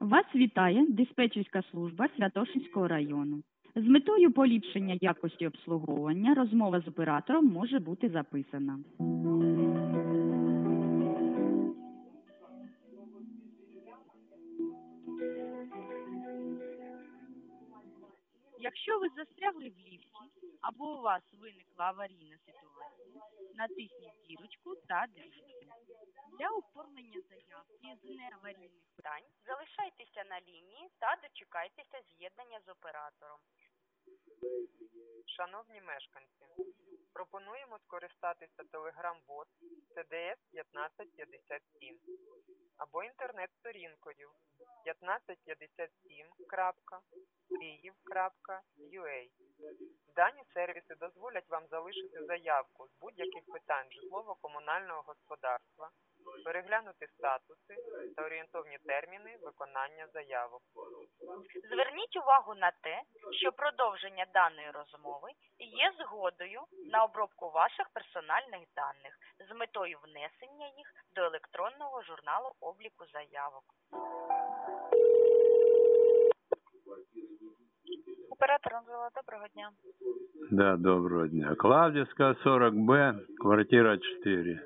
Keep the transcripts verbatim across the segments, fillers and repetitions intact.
Вас вітає диспетчерська служба Святошинського району. З метою поліпшення якості обслуговування розмова з оператором може бути записана. Якщо ви застрягли в ліфті або у вас виникла аварійна ситуація, натисніть зірочку та дивіться. Для оформлення заявки з неаварійних питань залишайтеся на лінії та дочекайтеся з'єднання з оператором. Шановні мешканці, пропонуємо скористатися Telegram-бот Т Д С п'ятнадцять п'ятдесят сім або інтернет-сторінкою п'ятнадцять п'ятдесят сім крапка київ крапка ю а. Дані сервіси дозволять вам залишити заявку з будь-яких питань житлово-комунального господарства, переглянути статуси та орієнтовні терміни виконання заявок. Зверніть увагу на те, що продовження даної розмови є згодою на обробку ваших персональних даних з метою внесення їх до електронного журналу обліку заявок. Оператор Анжела, доброго дня. Да, доброго дня. Клавдівська, сорок Б, квартира чотири.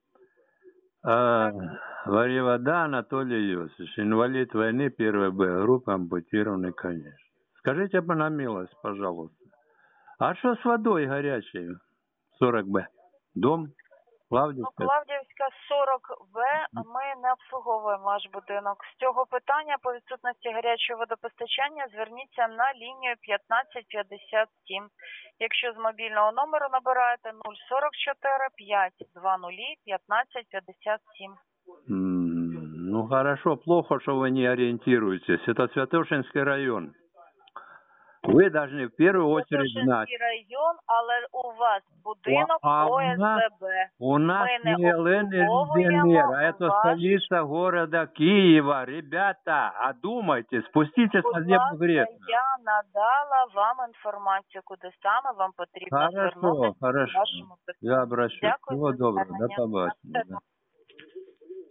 А, Варивода Анатолий Йосифович, инвалид войны первой Б, группа ампутированный, конечно. Скажите на милость, пожалуйста, а что с водой горячей? сорок Б. Дом? Клавдівська? Ну, Клавдівська, сорок В, ми не обслуговуємо ваш будинок. З цього питання по відсутності гарячого водопостачання зверніться на лінію п'ятнадцять п'ятдесят сім. Якщо з мобільного номеру набираєте нуль сорок чотири п'ять двадцять п'ятнадцять п'ятдесят сім. М, Ну хорошо, плохо, что вы не ориентируетесь. Это Святошинский район. Вы должны в первую очередь знать. Святошинський район, але у вас будинок А у О нас- С Б. У нас Мы не не Л Н Л обслуговуємо Д Н Р, а это ваш- столица города Киева. Ребята, одумайтесь, спуститесь Будь на землю ласка, грешную. я надала вам інформацію, куди саме вам потрібно Хорошо, звернутися в хорошо. вашому питанні. Я обращусь. Дякую Всего за доброго. До звернення. побачення. На все Да.